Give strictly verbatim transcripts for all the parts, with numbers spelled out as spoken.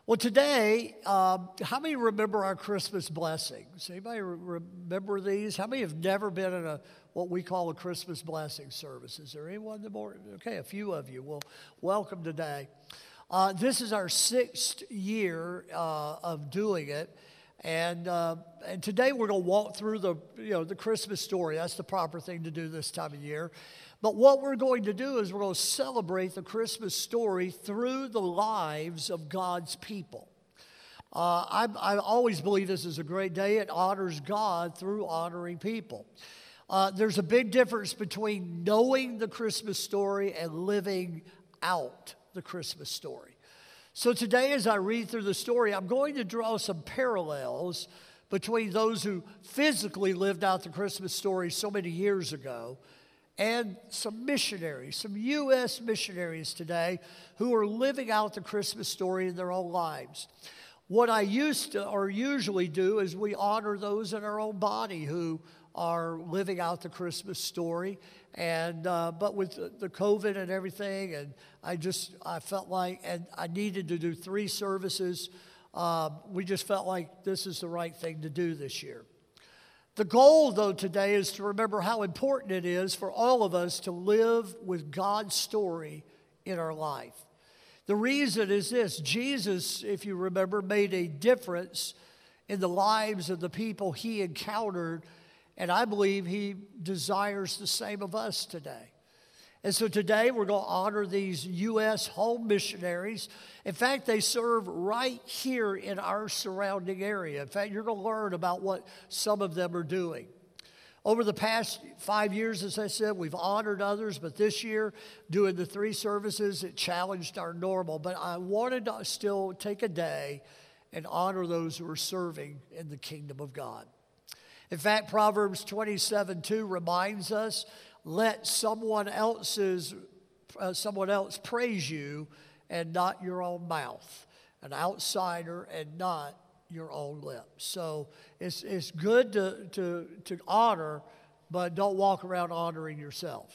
Well, today, um, how many remember our Christmas blessings? Anybody re- remember these? How many have never been in a what we call a Christmas blessing service? Is there anyone that more? Okay, a few of you. Well, welcome today. Uh, this is our sixth year uh, of doing it, and uh, and today we're going to walk through the you know the Christmas story. That's the proper thing to do this time of year. But what we're going to do is we're going to celebrate the Christmas story through the lives of God's people. Uh, I, I always believe this is a great day. It honors God through honoring people. Uh, there's a big difference between knowing the Christmas story and living out the Christmas story. So today, as I read through the story, I'm going to draw some parallels between those who physically lived out the Christmas story so many years ago and some missionaries, some U S missionaries today who are living out the Christmas story in their own lives. What I used to or usually do is we honor those in our own body who are living out the Christmas story. And uh, but with the, the COVID and everything, and I just I felt like, and I needed to do three services. Uh, we just felt like this is the right thing to do this year. The goal, though, today is to remember how important it is for all of us to live with God's story in our life. The reason is this: Jesus, if you remember, made a difference in the lives of the people he encountered, and I believe he desires the same of us today. And so today we're going to honor these U S home missionaries. In fact, they serve right here in our surrounding area. In fact, you're going to learn about what some of them are doing. Over the past five years, as I said, we've honored others, but this year, doing the three services, it challenged our normal. But I wanted to still take a day and honor those who are serving in the kingdom of God. In fact, Proverbs twenty-seven two reminds us, let someone else's, uh, someone else praise you and not your own mouth. An outsider and not your own lips. So it's it's good to, to, to honor, but don't walk around honoring yourself.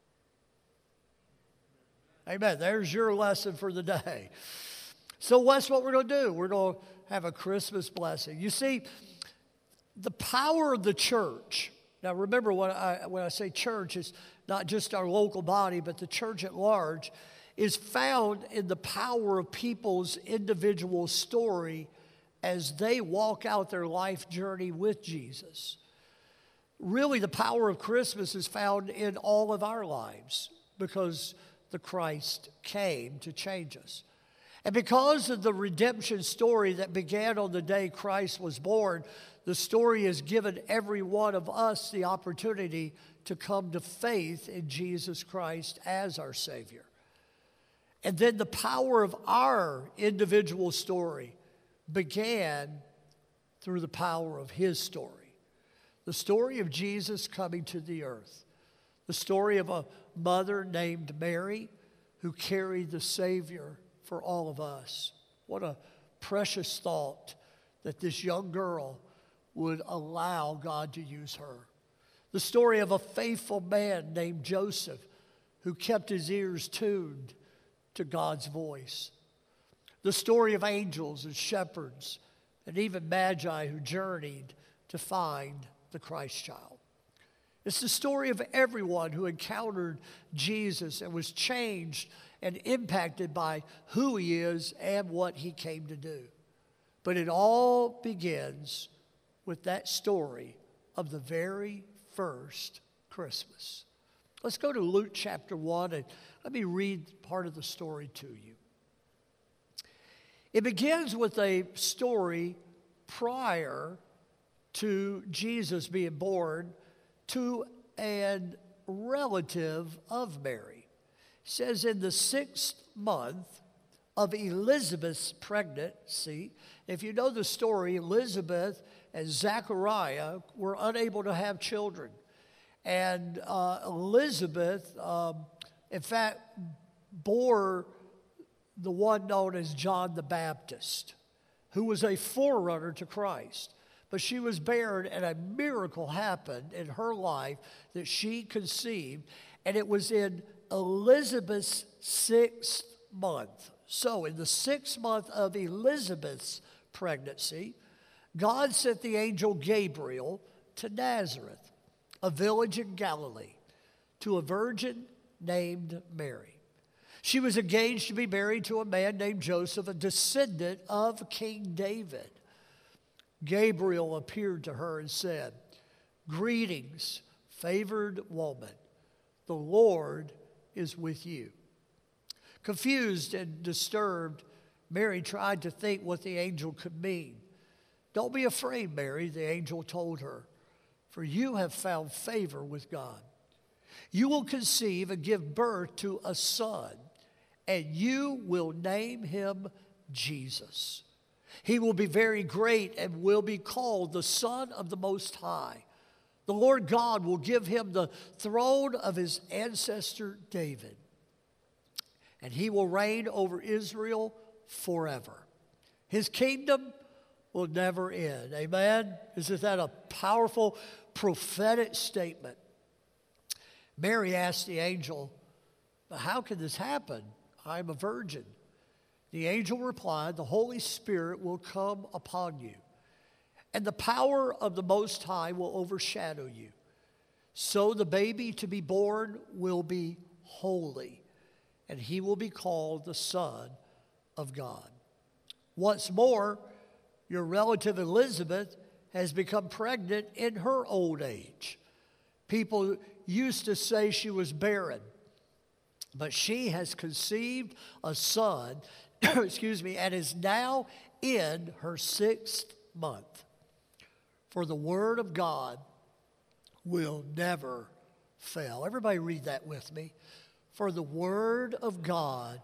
Amen. There's your lesson for the day. So what's what we're going to do? We're going to have a Christmas blessing. You see, the power of the church. Now remember, when I, when I say church, it's not just our local body, but the church at large is found in the power of people's individual story as they walk out their life journey with Jesus. Really, the power of Christmas is found in all of our lives because the Christ came to change us. And because of the redemption story that began on the day Christ was born, the story has given every one of us the opportunity to come to faith in Jesus Christ as our Savior. And then the power of our individual story began through the power of His story. The story of Jesus coming to the earth. The story of a mother named Mary who carried the Savior for all of us. What a precious thought that this young girl would allow God to use her. The story of a faithful man named Joseph who kept his ears tuned to God's voice. The story of angels and shepherds and even magi who journeyed to find the Christ child. It's the story of everyone who encountered Jesus and was changed and impacted by who He is and what He came to do. But it all begins with that story of the very first Christmas. Let's go to Luke chapter one and let me read part of the story to you. It begins with a story prior to Jesus being born to a relative of Mary. It says in the sixth month of Elizabeth's pregnancy. If you know the story, Elizabeth and Zachariah were unable to have children. And uh, Elizabeth, um, in fact, bore the one known as John the Baptist, who was a forerunner to Christ. But she was barren, and a miracle happened in her life that she conceived, and it was in Elizabeth's sixth month. So in the sixth month of Elizabeth's pregnancy, God sent the angel Gabriel to Nazareth, a village in Galilee, to a virgin named Mary. She was engaged to be married to a man named Joseph, a descendant of King David. Gabriel appeared to her and said, "Greetings, favored woman. The Lord is with you." Confused and disturbed, Mary tried to think what the angel could mean. "Don't be afraid, Mary," the angel told her, "for you have found favor with God. You will conceive and give birth to a son, and you will name him Jesus. He will be very great and will be called the Son of the Most High. The Lord God will give him the throne of his ancestor David, and he will reign over Israel forever. His kingdom will never end." Amen? Isn't that a powerful prophetic statement? Mary asked the angel, "But how can this happen? I'm a virgin." The angel replied, "The Holy Spirit will come upon you, and the power of the Most High will overshadow you. So the baby to be born will be holy, and he will be called the Son of God. What's more, your relative Elizabeth has become pregnant in her old age. People used to say she was barren, but she has conceived a son, excuse me, and is now in her sixth month. For the word of God will never fail." Everybody read that with me. For the word of God,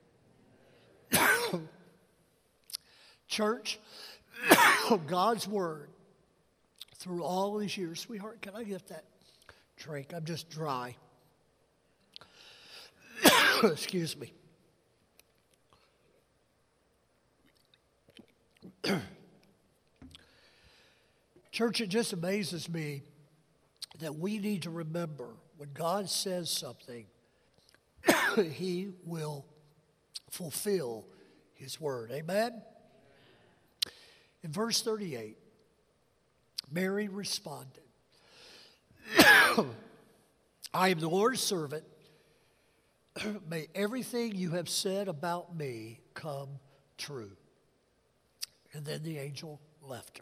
church, God's word through all these years. Sweetheart, can I get that drink? I'm just dry. Excuse me. Church, it just amazes me that we need to remember when God says something, he will fulfill his word. Amen? In verse thirty-eight, Mary responded, "I am the Lord's servant. May everything you have said about me come true." And then the angel left her.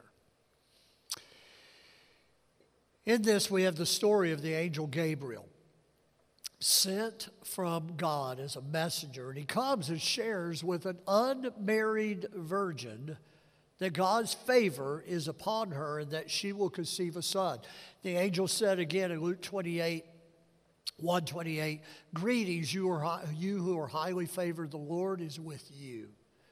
In this, we have the story of the angel Gabriel, sent from God as a messenger. And he comes and shares with an unmarried virgin that God's favor is upon her and that she will conceive a son. The angel said again in Luke twenty-eight, one twenty-eight, "Greetings, you, are, you who are highly favored, the Lord is with you."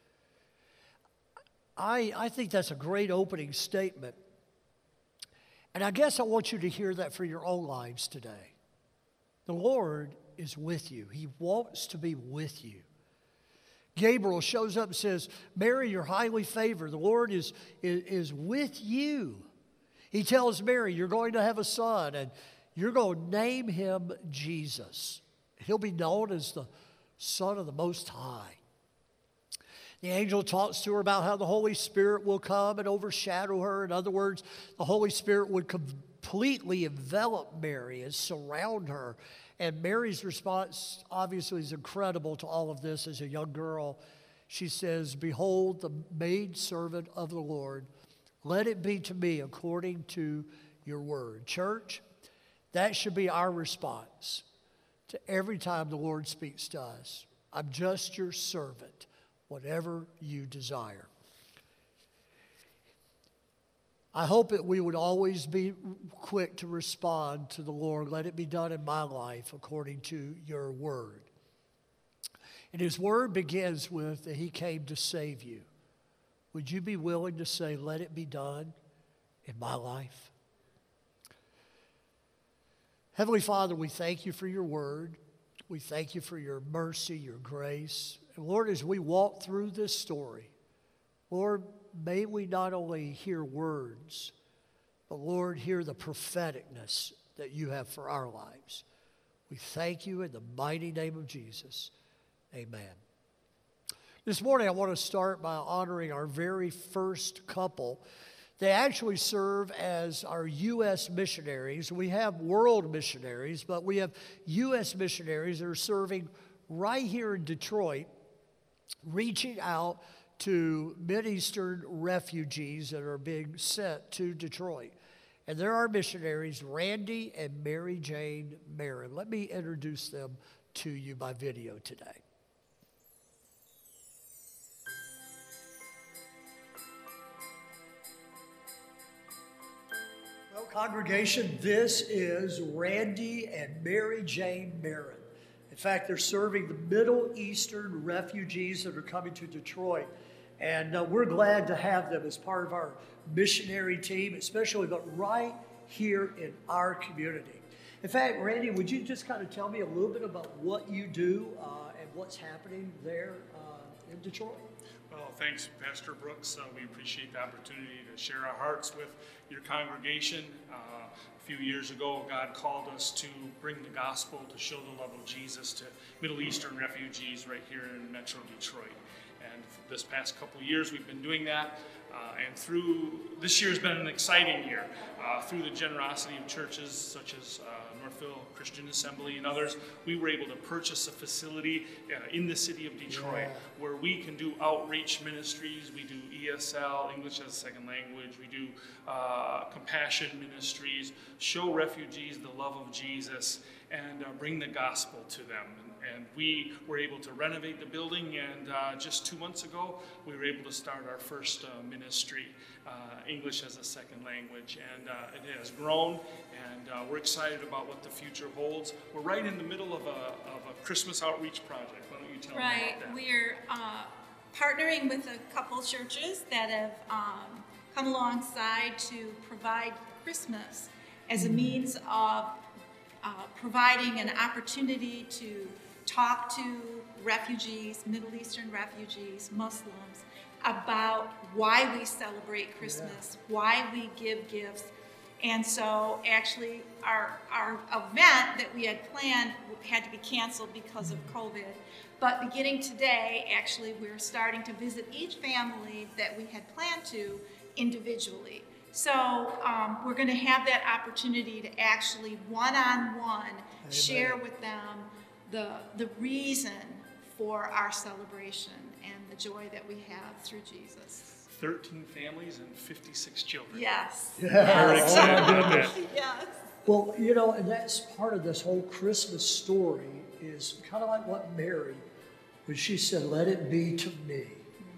I, I think that's a great opening statement. And I guess I want you to hear that for your own lives today. The Lord is with you. He wants to be with you. Gabriel shows up and says, "Mary, you're highly favored. The Lord is, is, is with you." He tells Mary, "You're going to have a son, and you're going to name him Jesus. He'll be known as the Son of the Most High." The angel talks to her about how the Holy Spirit will come and overshadow her. In other words, the Holy Spirit would completely envelop Mary and surround her. And Mary's response obviously is incredible to all of this as a young girl. She says, "Behold, the maidservant of the Lord. Let it be to me according to your word." Church, that should be our response to every time the Lord speaks to us. "I'm just your servant, whatever you desire." I hope that we would always be quick to respond to the Lord. "Let it be done in my life according to your word." And his word begins with that he came to save you. Would you be willing to say, "Let it be done in my life"? Heavenly Father, we thank you for your word. We thank you for your mercy, your grace. And Lord, as we walk through this story, Lord, may we not only hear words, but Lord, hear the propheticness that you have for our lives. We thank you in the mighty name of Jesus. Amen. This morning I want to start by honoring our very first couple. They actually serve as our U S missionaries. We have world missionaries, but we have U S missionaries that are serving right here in Detroit, reaching out to Mideastern refugees that are being sent to Detroit. And there are missionaries, Randy and Mary Jane Marin. Let me introduce them to you by video today. Well, congregation, this is Randy and Mary Jane Marin. In fact, they're serving the Middle Eastern refugees that are coming to Detroit. And uh, we're glad to have them as part of our missionary team, especially but right here in our community. In fact, Randy, would you just kind of tell me a little bit about what you do uh, and what's happening there uh, in Detroit? Well, thanks, Pastor Brooks. Uh, we appreciate the opportunity to share our hearts with your congregation. Uh, a few years ago, God called us to bring the gospel, to show the love of Jesus to Middle Eastern refugees right here in Metro Detroit. And this past couple of years, we've been doing that. Uh, and through this year has been an exciting year. Uh, through the generosity of churches such as uh, Northville Christian Assembly and others, we were able to purchase a facility uh, in the city of Detroit yeah. where we can do outreach ministries. We do E S L, English as a Second Language. We do uh, compassion ministries, show refugees the love of Jesus, and uh, bring the gospel to them. And, and we were able to renovate the building, and uh, just two months ago, we were able to start our first uh, ministry, uh, English as a Second Language. And uh, it has grown, and uh, we're excited about what the future holds. We're right in the middle of a, of a Christmas outreach project. Why don't you tell right. me about that? We're uh, partnering with a couple churches that have um, come alongside to provide Christmas as a means of Uh, providing an opportunity to talk to refugees, Middle Eastern refugees, Muslims, about why we celebrate Christmas, yeah. why we give gifts. And so actually our, our event that we had planned had to be canceled because of COVID. But beginning today, actually, we're starting to visit each family that we had planned to individually. So um, we're going to have that opportunity to actually one-on-one share with them the, the reason for our celebration and the joy that we have through Jesus. thirteen families and fifty-six children. Yes. Yeah. Very Yes. excited about that. Yes. Well, you know, and that's part of this whole Christmas story is kind of like what Mary, when she said, let it be to me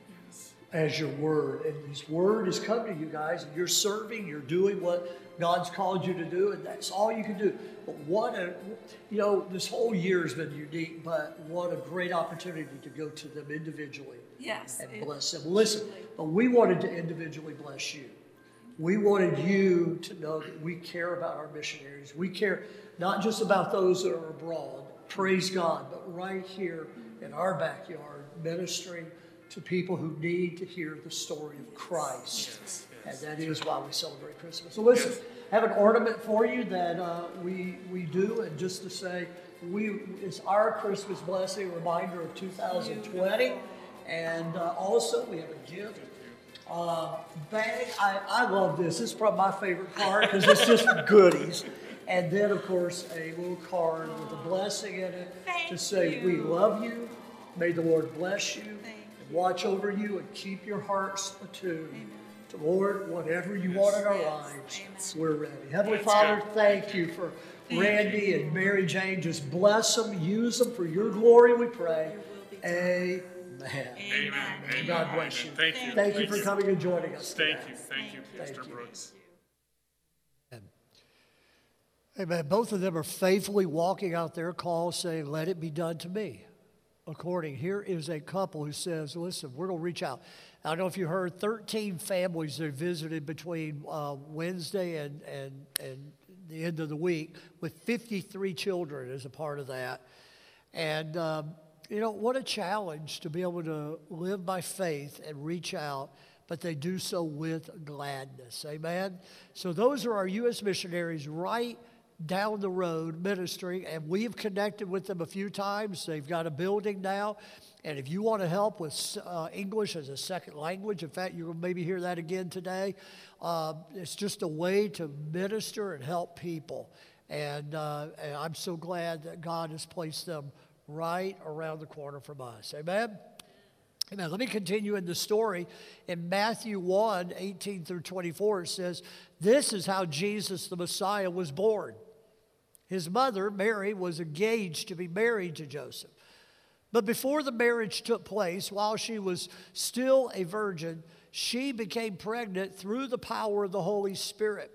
as your word. And his word is coming to you guys, and you're serving, you're doing what God's called you to do, and that's all you can do. But what a, you know, this whole year has been unique, but what a great opportunity to go to them individually Yes. and it, bless them. Listen, but we wanted to individually bless you. We wanted you to know that we care about our missionaries. We care not just about those that are abroad, praise God, but right here in our backyard, ministering to people who need to hear the story of Christ. Yes, yes. And that is why we celebrate Christmas. So listen, yes. I have an ornament for you that uh, we we do, and just to say, we it's our Christmas blessing, reminder of two thousand twenty, and uh, also we have a gift. Uh, bag, I, I love this. This is probably my favorite part because it's just goodies. And then, of course, a little card with a blessing in it Thank to say, you. we love you, may the Lord bless you, Thank and watch over you, and keep your hearts attuned Amen. to, Lord, whatever you want in our Yes. lives, Amen. we're ready. Heavenly That's Father, good. thank you for Thank Randy and Mary Jane. Just bless them, use them for your glory, we pray. Your will be done. Amen. Amen. Amen. God bless you. Thank you. Thank you for coming and joining us Thank today. you. Thank you, Thank Pastor you. Brooks. Amen. Both of them are faithfully walking out their call saying, let it be done to me. According, here is a couple who says, listen, we're going to reach out. I don't know if you heard, thirteen families they visited between uh, Wednesday and, and, and the end of the week, with fifty-three children as a part of that. And, um, you know, what a challenge to be able to live by faith and reach out, but they do so with gladness. Amen? So those are our U S missionaries right down the road ministering, and we've connected with them a few times. They've got a building now, and if you want to help with uh, English as a second language, in fact, you'll maybe hear that again today, uh, it's just a way to minister and help people. And, uh, and I'm so glad that God has placed them right around the corner from us. Amen? Amen. Let me continue in the story. In Matthew one, eighteen through twenty-four, it says, this is how Jesus the Messiah was born. His mother, Mary, was engaged to be married to Joseph. But before the marriage took place, while she was still a virgin, she became pregnant through the power of the Holy Spirit.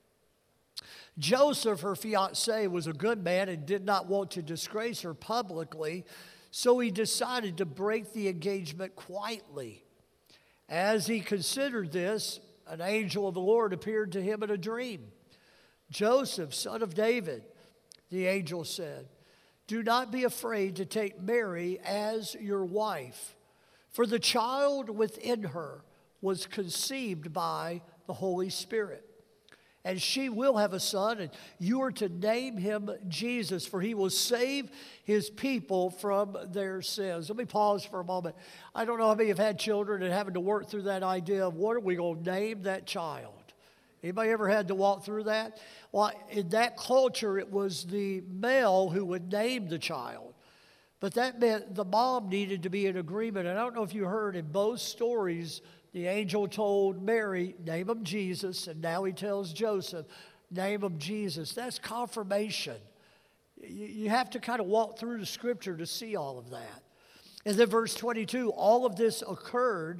Joseph, her fiancé, was a good man and did not want to disgrace her publicly, so he decided to break the engagement quietly. As he considered this, an angel of the Lord appeared to him in a dream. Joseph, son of David, the angel said, do not be afraid to take Mary as your wife, for the child within her was conceived by the Holy Spirit. And she will have a son, and you are to name him Jesus, for he will save his people from their sins. Let me pause for a moment. I don't know how many have had children and having to work through that idea of what are we going to name that child? Anybody ever had to walk through that? Well, in that culture, it was the male who would name the child. But that meant the mom needed to be in agreement. And I don't know if you heard in both stories, the angel told Mary, name him Jesus, and now he tells Joseph, name him Jesus. That's confirmation. You, you have to kind of walk through the scripture to see all of that. And then verse twenty-two, all of this occurred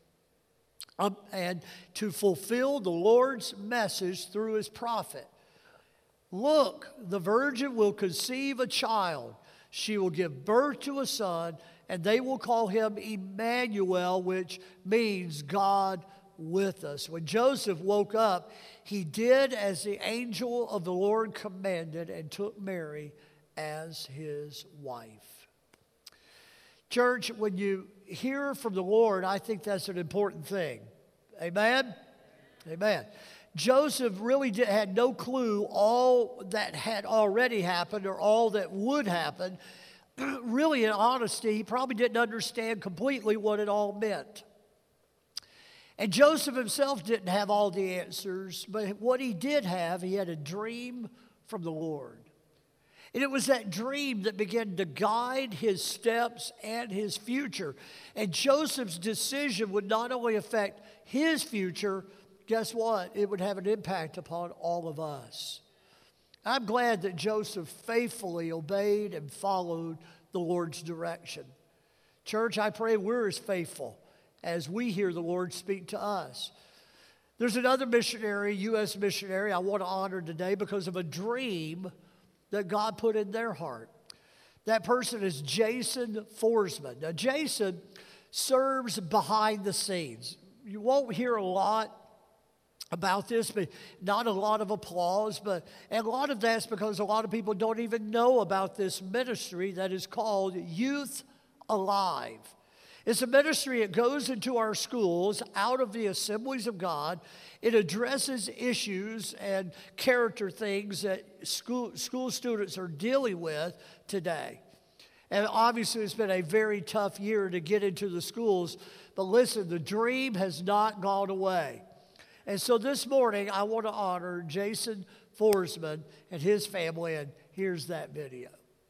um, and to fulfill the Lord's message through his prophet. Look, the virgin will conceive a child. She will give birth to a son, and they will call him Emmanuel, which means God with us. When Joseph woke up, he did as the angel of the Lord commanded and took Mary as his wife. Church, when you hear from the Lord, I think that's an important thing. Amen? Amen. Joseph really did, had no clue all that had already happened or all that would happen. Really, in honesty, he probably didn't understand completely what it all meant. And Joseph himself didn't have all the answers, but what he did have, he had a dream from the Lord. And it was that dream that began to guide his steps and his future. And Joseph's decision would not only affect his future, guess what? It would have an impact upon all of us. I'm glad that Joseph faithfully obeyed and followed the Lord's direction. Church, I pray we're as faithful as we hear the Lord speak to us. There's another missionary, U S missionary, I want to honor today because of a dream that God put in their heart. That person is Jason Forsman. Now, Jason serves behind the scenes. You won't hear a lot about this, but not a lot of applause, but and a lot of that's because a lot of people don't even know about this ministry that is called Youth Alive. It's a ministry that goes into our schools, out of the assemblies of God. It addresses issues and character things that school, school students are dealing with today. And obviously it's been a very tough year to get into the schools, but listen, the dream has not gone away. And so this morning, I want to honor Jason Forsman and his family, and here's that video.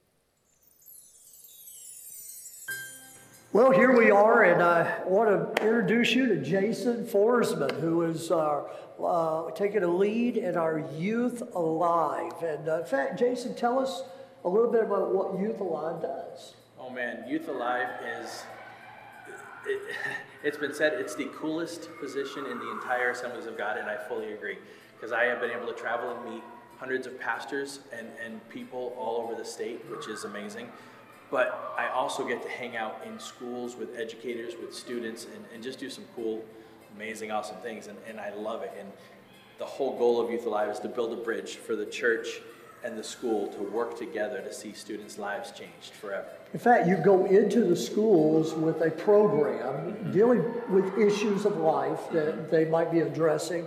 Well, here we are, and I want to introduce you to Jason Forsman, who is uh, uh, taking a lead in our Youth Alive. And uh, in fact, Jason, tell us a little bit about what Youth Alive does. Oh man, Youth Alive is... It, it's been said it's the coolest position in the entire Assemblies of God, and I fully agree, because I have been able to travel and meet hundreds of pastors and, and people all over the state, which is amazing. But I also get to hang out in schools with educators, with students, and, and just do some cool, amazing, awesome things, and, and I love it. And the whole goal of Youth Alive is to build a bridge for the church and the school to work together to see students' lives changed forever. In fact, you go into the schools with a program dealing with issues of life that they might be addressing,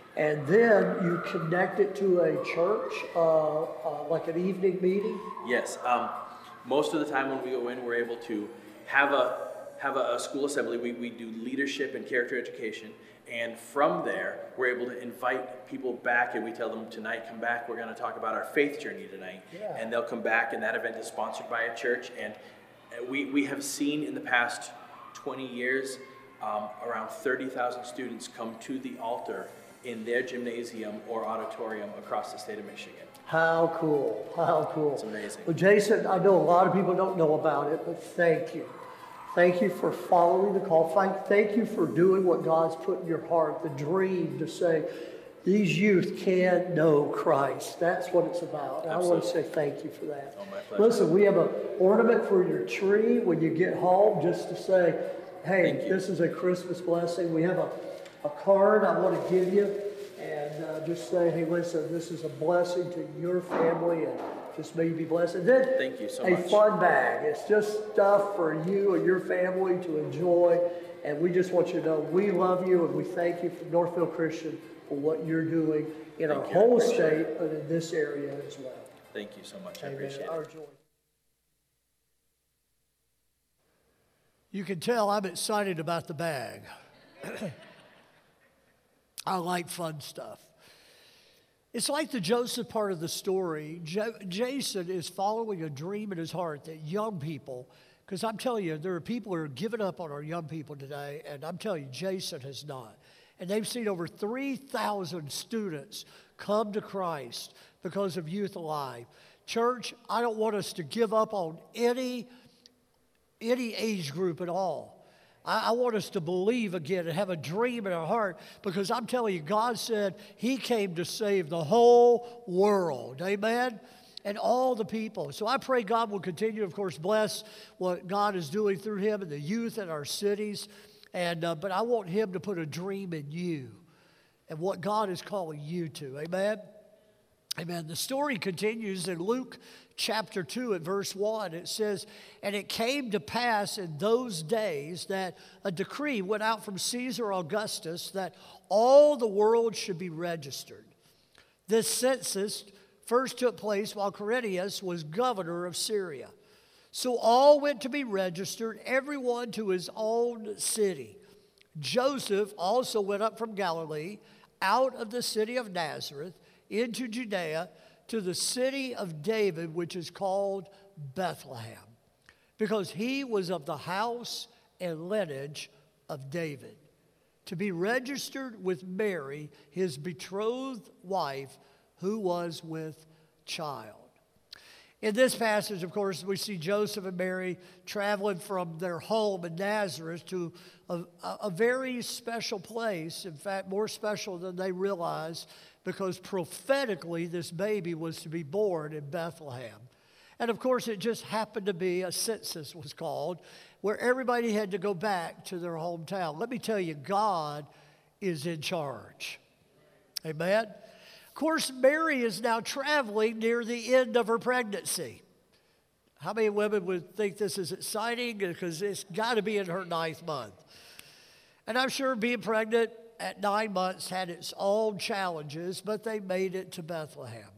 and then you connect it to a church, uh, uh, like an evening meeting? Yes. Um, most of the time when we go in, we're able to have a have a, a school assembly. We, we do leadership and character education. And from there, we're able to invite people back, and we tell them, tonight, come back. We're going to talk about our faith journey tonight. Yeah. And they'll come back, and that event is sponsored by a church. And we, we have seen in the past twenty years, um, around thirty thousand students come to the altar in their gymnasium or auditorium across the state of Michigan. How cool, how cool. It's amazing. Well, Jason, I know a lot of people don't know about it, but thank you. Thank you for following the call. Thank, thank you for doing what God's put in your heart, the dream to say, these youth can know Christ. That's what it's about. And I want to say thank you for that. Oh, my pleasure. Listen, we have an ornament for your tree when you get home just to say, hey, you. this is a Christmas blessing. We have a, a card I want to give you and uh, just say, hey, listen, this is a blessing to your family and just may you be blessed. And then Thank you so a much. fun bag. It's just stuff for you and your family to enjoy. And we just want you to know we love you and we thank you from Northfield Christian for what you're doing in our Thank you. I whole appreciate state, it. but in this area as well. Thank you so much. I Amen. appreciate Our it. joy. You can tell I'm excited about the bag. I like fun stuff. It's like the Joseph part of the story. Jo- Jason is following a dream in his heart that young people, because I'm telling you, there are people who are giving up on our young people today, and I'm telling you, Jason has not. And they've seen over three thousand students come to Christ because of Youth Alive. Church, I don't want us to give up on any, any age group at all. I want us to believe again and have a dream in our heart, because I'm telling you, God said he came to save the whole world. Amen? And all the people. So I pray God will continue, of course, bless what God is doing through him and the youth in our cities. And uh, but I want him to put a dream in you and what God is calling you to. Amen? Amen. The story continues in Luke chapter two at verse one. It says, and it came to pass in those days that a decree went out from Caesar Augustus that all the world should be registered. This census first took place while Quirinius was governor of Syria. So all went to be registered, everyone to his own city. Joseph also went up from Galilee, out of the city of Nazareth, into Judea, to the city of David, which is called Bethlehem, because he was of the house and lineage of David, to be registered with Mary, his betrothed wife, who was with child. In this passage, of course, we see Joseph and Mary traveling from their home in Nazareth to a, a very special place, in fact, more special than they realized, because prophetically this baby was to be born in Bethlehem. And of course, it just happened to be, a census was called, where everybody had to go back to their hometown. Let me tell you, God is in charge. Amen? Of course, Mary is now traveling near the end of her pregnancy. How many women would think this is exciting? Because it's got to be in her ninth month. And I'm sure being pregnant at nine months had its own challenges, but they made it to Bethlehem.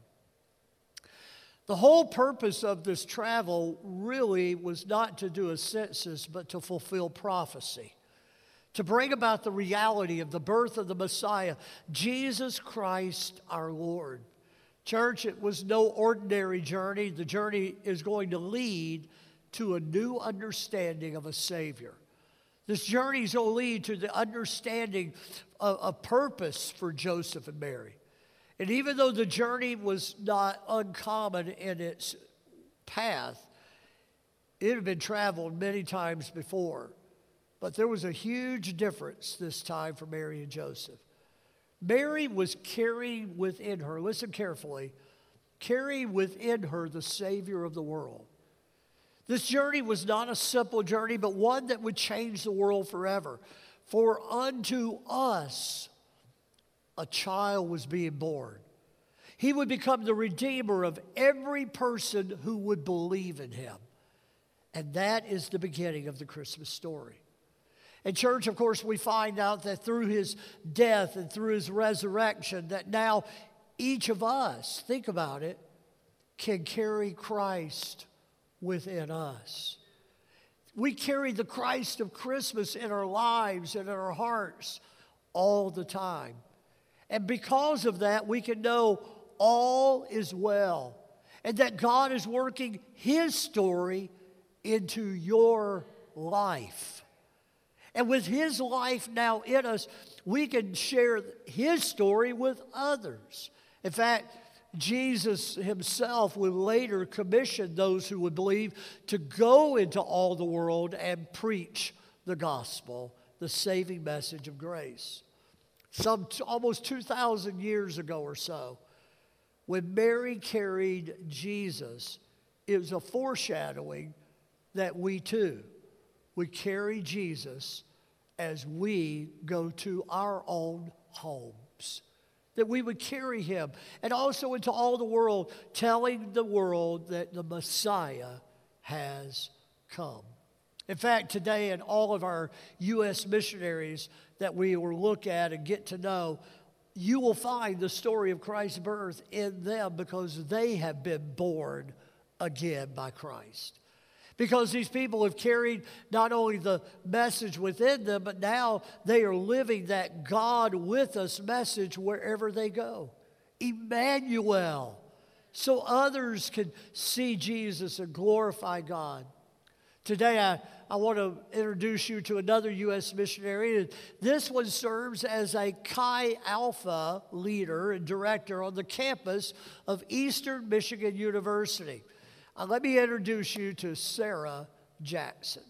The whole purpose of this travel really was not to do a census, but to fulfill prophecy, to bring about the reality of the birth of the Messiah, Jesus Christ our Lord. Church, it was no ordinary journey. The journey is going to lead to a new understanding of a Savior. This journey is going to lead to the understanding of a purpose for Joseph and Mary. And even though the journey was not uncommon in its path, it had been traveled many times before. But there was a huge difference this time for Mary and Joseph. Mary was carrying within her, listen carefully, carrying within her the Savior of the world. This journey was not a simple journey, but one that would change the world forever. For unto us a child was being born. He would become the Redeemer of every person who would believe in him. And that is the beginning of the Christmas story. And church, of course, we find out that through his death and through his resurrection, that now each of us, think about it, can carry Christ within us. We carry the Christ of Christmas in our lives and in our hearts all the time. And because of that, we can know all is well, and that God is working his story into your life. And with his life now in us, we can share his story with others. In fact, Jesus himself would later commission those who would believe to go into all the world and preach the gospel, the saving message of grace. Some t- almost two thousand years ago or so, when Mary carried Jesus, it was a foreshadowing that we too would carry Jesus as we go to our own homes. That we would carry him, and also into all the world, telling the world that the Messiah has come. In fact, today in all of our U S missionaries that we will look at and get to know, you will find the story of Christ's birth in them because they have been born again by Christ. Because these people have carried not only the message within them, but now they are living that God with us message wherever they go. Emmanuel. So others can see Jesus and glorify God. Today I, I want to introduce you to another U S missionary. This one serves as a Chi Alpha leader and director on the campus of Eastern Michigan University. Uh, let me introduce you to Sarah Jackson.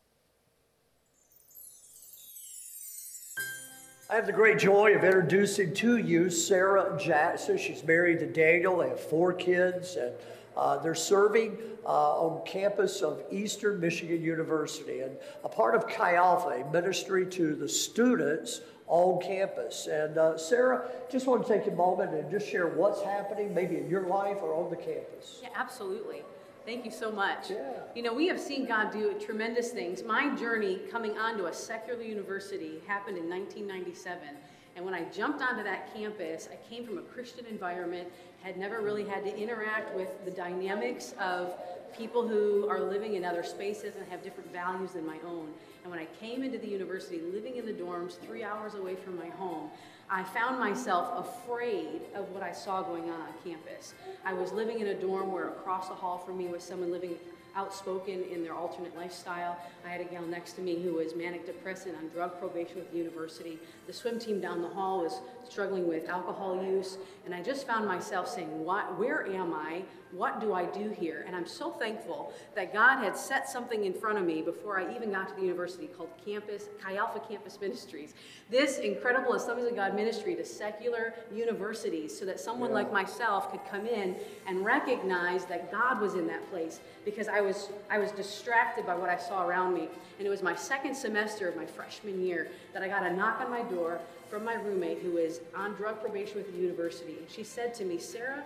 I have the great joy of introducing to you Sarah Jackson. She's married to Daniel. They have four kids, and uh, they're serving uh, on campus of Eastern Michigan University, and a part of Chi Alpha, a ministry to the students on campus. And uh, Sarah, just want to take a moment and just share what's happening maybe in your life or on the campus. Yeah, absolutely. Thank you so much. Yeah. You know, we have seen God do tremendous things. My journey coming onto a secular university happened in nineteen ninety-seven. And when I jumped onto that campus, I came from a Christian environment, had never really had to interact with the dynamics of people who are living in other spaces and have different values than my own. And when I came into the university, living in the dorms three hours away from my home, I found myself afraid of what I saw going on on campus. I was living in a dorm where across the hall from me was someone living outspoken in their alternate lifestyle. I had a gal next to me who was manic depressant on drug probation with the university. The swim team down the hall was struggling with alcohol use, and I just found myself saying, what, where am I? What do I do here? And I'm so thankful that God had set something in front of me before I even got to the university called Campus, Chi Alpha Campus Ministries. This incredible Assemblies of God ministry to secular universities so that someone yeah. like myself could come in and recognize that God was in that place, because I was, I was distracted by what I saw around me. And it was my second semester of my freshman year that I got a knock on my door from my roommate who was on drug probation with the university. And she said to me, Sarah,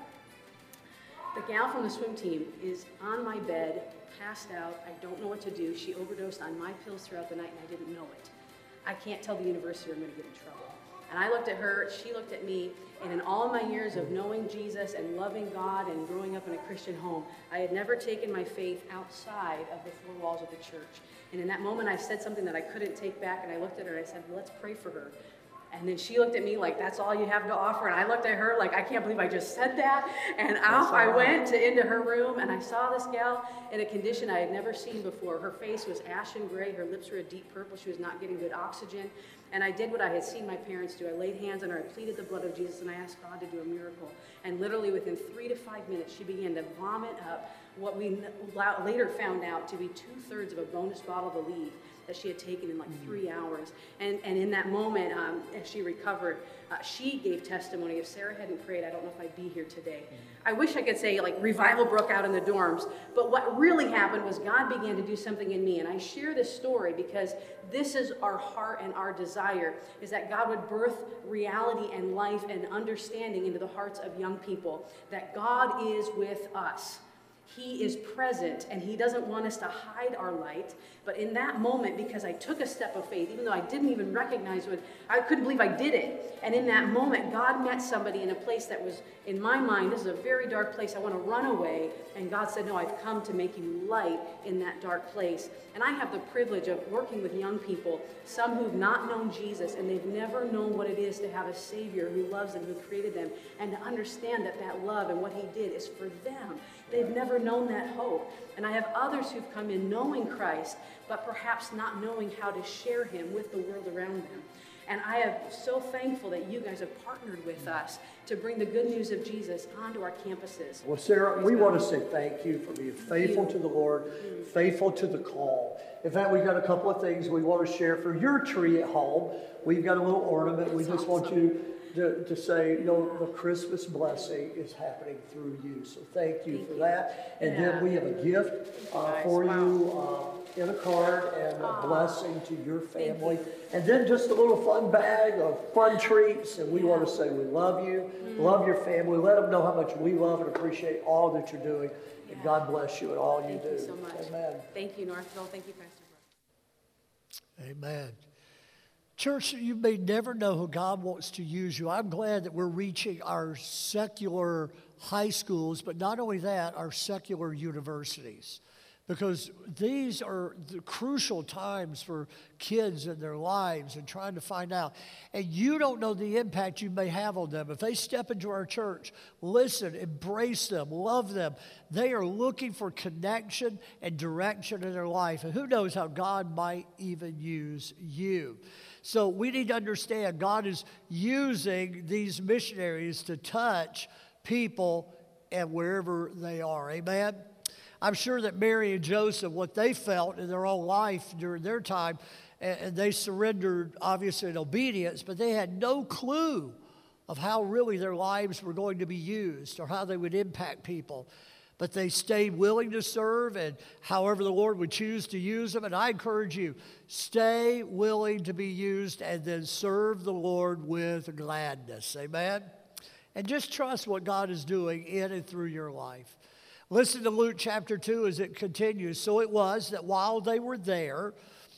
the gal from the swim team is on my bed, passed out. I don't know what to do. She overdosed on my pills throughout the night, and I didn't know it. I can't tell the university or I'm going to get in trouble. And I looked at her, she looked at me, and in all my years of knowing Jesus and loving God and growing up in a Christian home, I had never taken my faith outside of the four walls of the church. And in that moment, I said something that I couldn't take back, and I looked at her and I said, well, let's pray for her. And then she looked at me like, that's all you have to offer. And I looked at her like, I can't believe I just said that. And off I went to into her room, and I saw this gal in a condition I had never seen before. Her face was ashen gray. Her lips were a deep purple. She was not getting good oxygen. And I did what I had seen my parents do. I laid hands on her. I pleaded the blood of Jesus, and I asked God to do a miracle. And literally within three to five minutes, she began to vomit up what we later found out to be two-thirds of a bonus bottle of Aleve that she had taken in like three hours. And, and in that moment, um, as she recovered, uh, she gave testimony. If Sarah hadn't prayed, I don't know if I'd be here today. I wish I could say like revival broke out in the dorms, but what really happened was God began to do something in me. And I share this story because this is our heart and our desire, is that God would birth reality and life and understanding into the hearts of young people, that God is with us. He is present, and he doesn't want us to hide our light. But in that moment, because I took a step of faith, even though I didn't even recognize what, I couldn't believe I did it. And in that moment, God met somebody in a place that was, in my mind, this is a very dark place. I want to run away. And God said, no, I've come to make you light in that dark place. And I have the privilege of working with young people, some who've not known Jesus, and they've never known what it is to have a Savior who loves them, who created them, and to understand that that love and what he did is for them. They've never known that hope. And I have others who've come in knowing Christ, but perhaps not knowing how to share him with the world around them. And I am so thankful that you guys have partnered with us to bring the good news of Jesus onto our campuses. Well, Sarah, we want to say thank you for being faithful to the Lord, faithful to the call. In fact, we've got a couple of things we want to share for your tree at home. We've got a little ornament. We just want you to, to say, you know, the Christmas blessing is happening through you. So thank you Thank for you. that. And Yeah. then we have a gift uh, guys. for Wow. you uh, in a card and a Aw. blessing to your family. And then just a little fun bag of fun treats. And we want to say we love you, Mm. love your family. Let them know how much we love and appreciate all that you're doing. And Yeah. God bless you in all you Thank do. you so much. Amen. Thank you, Northville. Thank you, Pastor Brooks. Amen. Church, you may never know who God wants to use you. I'm glad that we're reaching our secular high schools, but not only that, our secular universities. Because these are the crucial times for kids in their lives and trying to find out. And you don't know the impact you may have on them. If they step into our church, listen, embrace them, love them. They are looking for connection and direction in their life. And who knows how God might even use you. So we need to understand God is using these missionaries to touch people and wherever they are. Amen? I'm sure that Mary and Joseph, what they felt in their own life during their time, and, and they surrendered, obviously, in obedience, but they had no clue of how really their lives were going to be used or how they would impact people. But they stayed willing to serve, and however the Lord would choose to use them. And I encourage you, stay willing to be used and then serve the Lord with gladness. Amen? And just trust what God is doing in and through your life. Listen to Luke chapter two as it continues. So it was that while they were there,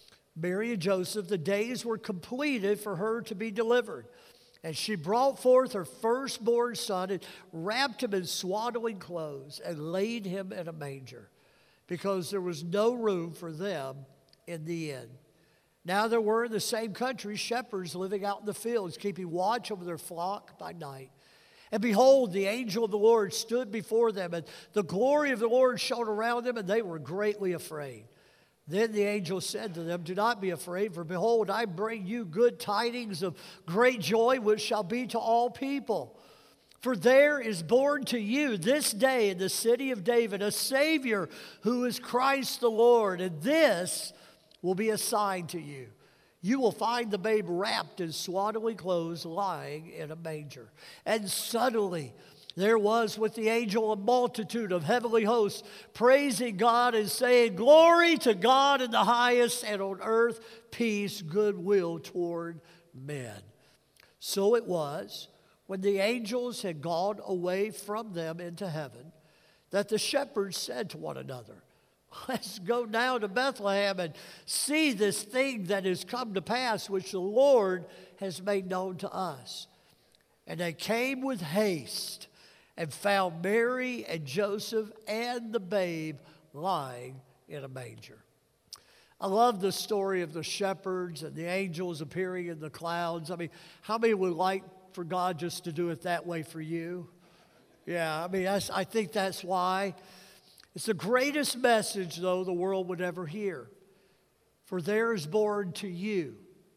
Mary and Joseph, the days were completed for her to be delivered. And she brought forth her firstborn son and wrapped him in swaddling clothes and laid him in a manger, because there was no room for them in the inn. Now there were in the same country shepherds living out in the fields, keeping watch over their flock by night. And behold, the angel of the Lord stood before them, and the glory of the Lord shone around them, and they were greatly afraid. Then the angel said to them, do not be afraid, for behold, I bring you good tidings of great joy, which shall be to all people. For there is born to you this day in the city of David a Savior, who is Christ the Lord. And this will be a sign to you. You will find the babe wrapped in swaddling clothes, lying in a manger. And suddenly there was with the angel a multitude of heavenly hosts, praising God and saying, glory to God in the highest, and on earth peace, goodwill toward men. So it was, when the angels had gone away from them into heaven, that the shepherds said to one another, let's go now to Bethlehem and see this thing that has come to pass, which the Lord has made known to us. And they came with haste and found Mary and Joseph and the babe lying in a manger. I love the story of the shepherds and the angels appearing in the clouds. I mean, how many would like for God just to do it that way for you? Yeah, I mean, that's, I think that's why. It's the greatest message, though, the world would ever hear. For there is born to you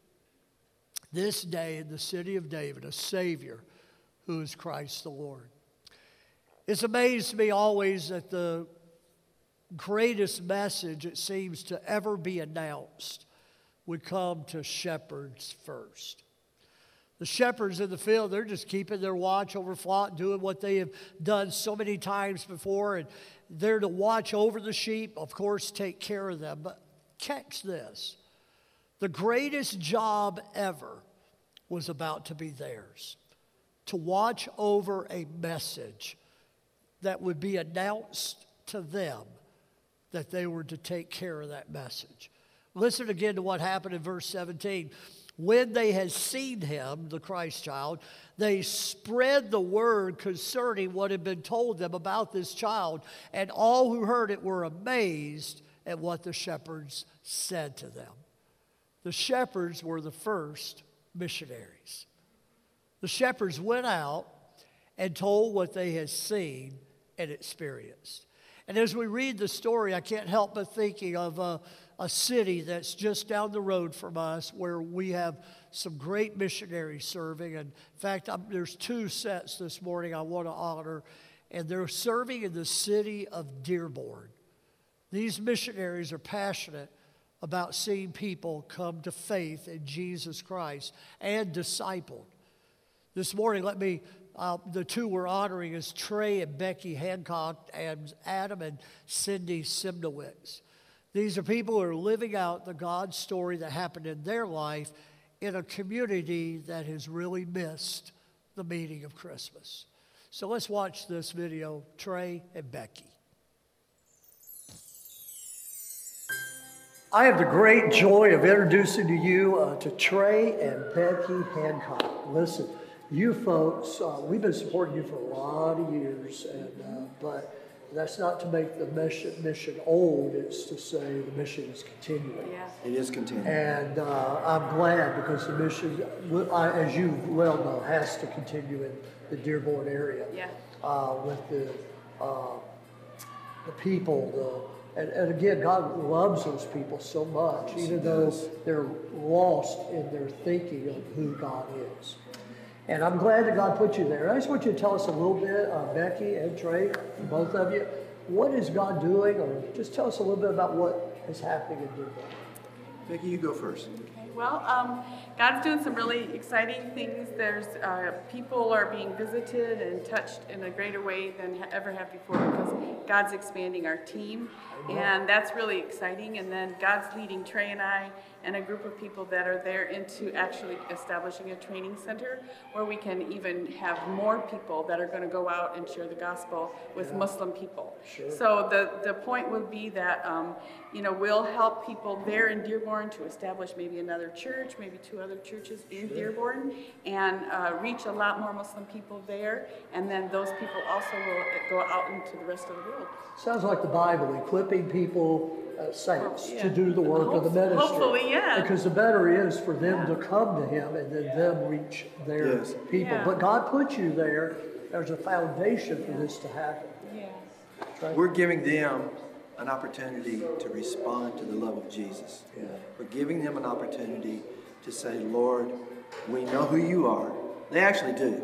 this day in the city of David a Savior, who is Christ the Lord. It's amazed me always that the greatest message, it seems, to ever be announced would come to shepherds first. The shepherds in the field, they're just keeping their watch over flock, doing what they have done so many times before, and they're to watch over the sheep, of course, take care of them. But catch this. The greatest job ever was about to be theirs, to watch over a message that would be announced to them that they were to take care of that message. Listen again to what happened in verse seventeen. When they had seen him, the Christ child, they spread the word concerning what had been told them about this child, and all who heard it were amazed at what the shepherds said to them. The shepherds were the first missionaries. The shepherds went out and told what they had seen and experienced. And as we read the story, I can't help but thinking of a, a city that's just down the road from us where we have some great missionaries serving. And in fact, I'm, there's two sets this morning I want to honor, and they're serving in the city of Dearborn. These missionaries are passionate about seeing people come to faith in Jesus Christ and discipled. This morning, let me, uh, the two we're honoring is Trey and Becky Hancock and Adam and Cindy Simnowitz. These are people who are living out the God story that happened in their life in a community that has really missed the meaning of Christmas. So let's watch this video, Trey and Becky. I have the great joy of introducing to you uh, to Trey and Becky Hancock. Listen, you folks, uh, we've been supporting you for a lot of years, and uh, but that's not to make the mission, mission old. It's to say the mission is continuing. Yeah. It is continuing. And uh, I'm glad because the mission, as you well know, has to continue in the Dearborn area. Yeah. Uh, with the uh, the people, the And, and again, God loves those people so much, Yes, even though they're lost in their thinking of who God is. And I'm glad that God put you there. I just want you to tell us a little bit, uh, Becky and Trey, both of you, what is God doing, or just tell us a little bit about what is happening in Dearborn. Becky, you go first. Okay, well, um, God's doing some really exciting things. There's uh, people are being visited and touched in a greater way than ha- ever have before because God's expanding our team, and that's really exciting. And then God's leading Trey and I and a group of people that are there into actually establishing a training center where we can even have more people that are going to go out and share the gospel with yeah. Muslim people. Sure. So the, the point would be that, um, you know, we'll help people there in Dearborn to establish maybe another church, maybe two other churches in sure. Dearborn, and uh, reach a lot more Muslim people there. And then those people also will go out into the rest of the world. Sounds like the Bible, equipping people, uh, saints, yeah. to do the work Hope, of the ministry. Hopefully, yeah. Because the better is for them yeah. to come to Him and then them reach their yes. people. Yeah. But God put you there. There's a foundation for this to happen. Yeah. Right? We're giving them an opportunity to respond to the love of Jesus. Yeah. We're giving them an opportunity to say, Lord, we know who you are. They actually do.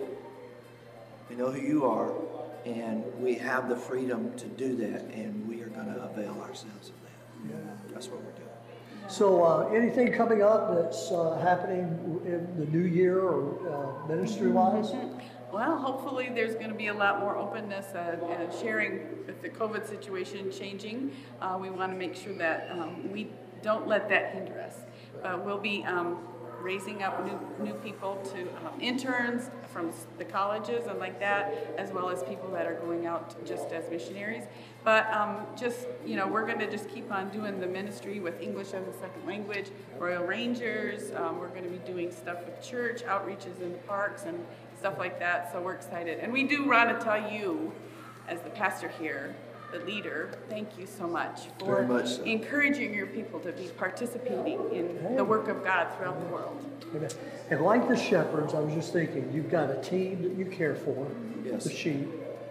We know who you are, and we have the freedom to do that, and we are going to avail ourselves of that. Yeah. That's what we're doing. So uh, anything coming up that's uh, happening in the new year or uh, ministry-wise? Mm-hmm. Well, hopefully there's going to be a lot more openness and, and sharing with the COVID situation changing. Uh, we want to make sure that um, we don't let that hinder us. Uh, we'll be um, raising up new new people to um, interns from the colleges and like that, as well as people that are going out just as missionaries. But um, just, you know, we're going to just keep on doing the ministry with English as a second language, Royal Rangers. Um, we're going to be doing stuff with church, outreaches in the parks and stuff like that. So we're excited. And we do want to tell you, as the pastor here, the leader, thank you so much for Very much so. encouraging your people to be participating in the work of God throughout the world. Amen. And like the shepherds, I was just thinking, you've got a team that you care for, Yes. the sheep,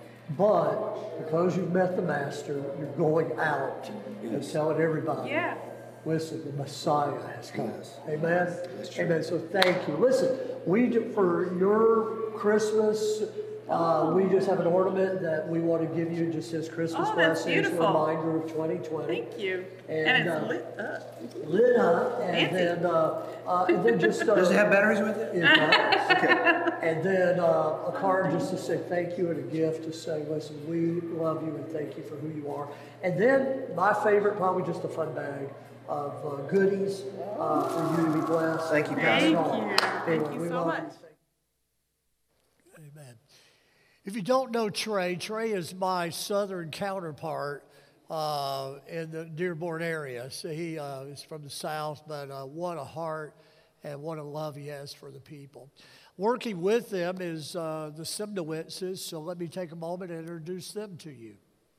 but because you've met the master, you're going out and Yes. telling everybody, Yeah. listen, the Messiah has come. Yes. Amen? That's true. Amen. So thank you. Listen, we do, for your Christmas, uh, we just have an ornament that we want to give you just as Christmas Oh, that's blessings, a beautiful. reminder of twenty twenty. Thank you. And, And, it's uh, lit up. Lit up, and Fancy. then, uh, uh, and then just... Uh, Does it have batteries with it? It does. Okay. And then uh, a card just to say thank you and a gift to say, listen, we love you and thank you for who you are. And then my favorite, probably just a fun bag of uh, goodies uh, for you to be blessed. Thank you, Thank Pastor. you. Thank Anyway, you we so love much. you. Amen. If you don't know Trey, Trey is my southern counterpart uh, in the Dearborn area. So he uh, is from the south, but uh, what a heart and what a love he has for the people. Working with them is uh, the Simnowitzes, so let me take a moment and introduce them to you.